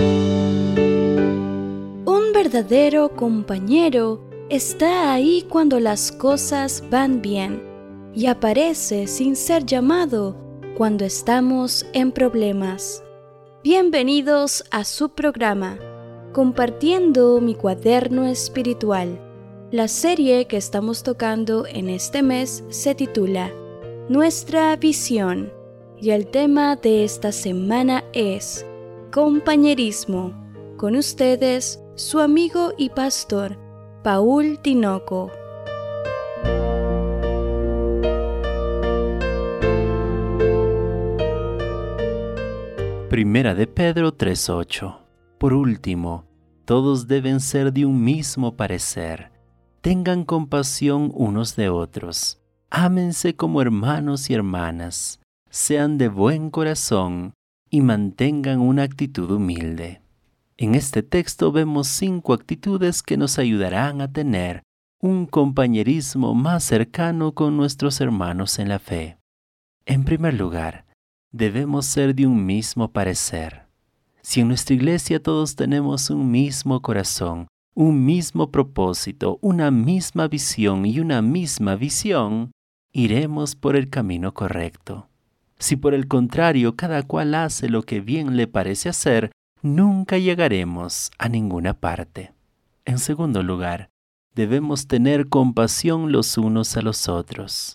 Un verdadero compañero está ahí cuando las cosas van bien y aparece sin ser llamado cuando estamos en problemas. Bienvenidos a su programa, Compartiendo mi cuaderno espiritual. La serie que estamos tocando en este mes se titula Nuestra visión y el tema de esta semana es compañerismo. Con ustedes, su amigo y pastor, Paul Tinoco. Primera de Pedro 3:8. Por último, todos deben ser de un mismo parecer. Tengan compasión unos de otros. Ámense como hermanos y hermanas. Sean de buen corazón y mantengan una actitud humilde. En este texto vemos 5 actitudes que nos ayudarán a tener un compañerismo más cercano con nuestros hermanos en la fe. En primer lugar, debemos ser de un mismo parecer. Si en nuestra iglesia todos tenemos un mismo corazón, un mismo propósito, una misma visión y una misma visión, iremos por el camino correcto. Si por el contrario cada cual hace lo que bien le parece hacer, nunca llegaremos a ninguna parte. En segundo lugar, debemos tener compasión los unos a los otros.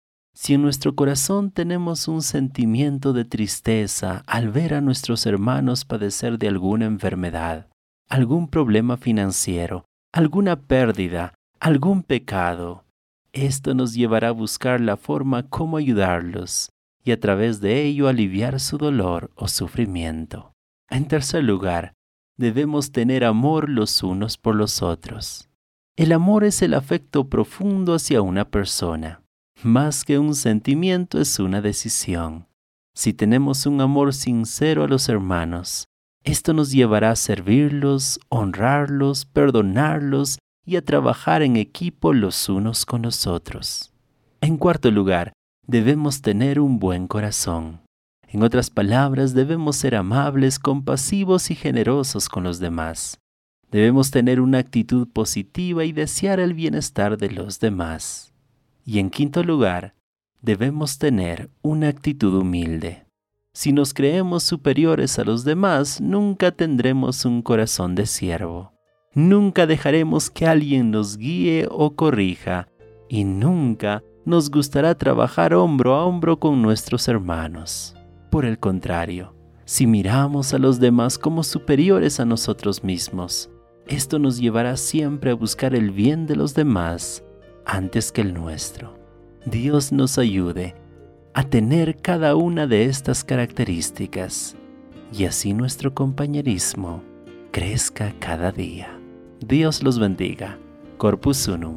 Si en nuestro corazón tenemos un sentimiento de tristeza al ver a nuestros hermanos padecer de alguna enfermedad, algún problema financiero, alguna pérdida, algún pecado, esto nos llevará a buscar la forma cómo ayudarlos y a través de ello aliviar su dolor o sufrimiento. En tercer lugar, debemos tener amor los unos por los otros. El amor es el afecto profundo hacia una persona. Más que un sentimiento es una decisión. Si tenemos un amor sincero a los hermanos, esto nos llevará a servirlos, honrarlos, perdonarlos y a trabajar en equipo los unos con los otros. En cuarto lugar, debemos tener un buen corazón. En otras palabras, debemos ser amables, compasivos y generosos con los demás. Debemos tener una actitud positiva y desear el bienestar de los demás. Y en quinto lugar, debemos tener una actitud humilde. Si nos creemos superiores a los demás, nunca tendremos un corazón de siervo. Nunca dejaremos que alguien nos guíe o corrija, y nunca nos gustará trabajar hombro a hombro con nuestros hermanos. Por el contrario, si miramos a los demás como superiores a nosotros mismos, esto nos llevará siempre a buscar el bien de los demás antes que el nuestro. Dios nos ayude a tener cada una de estas características y así nuestro compañerismo crezca cada día. Dios los bendiga. Corpus Unum.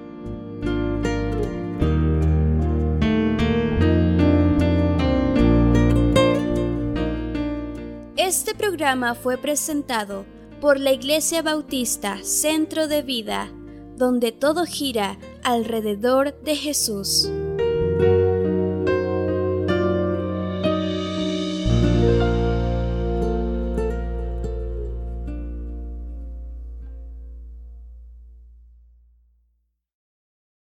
Este programa fue presentado por la Iglesia Bautista Centro de Vida, donde todo gira alrededor de Jesús.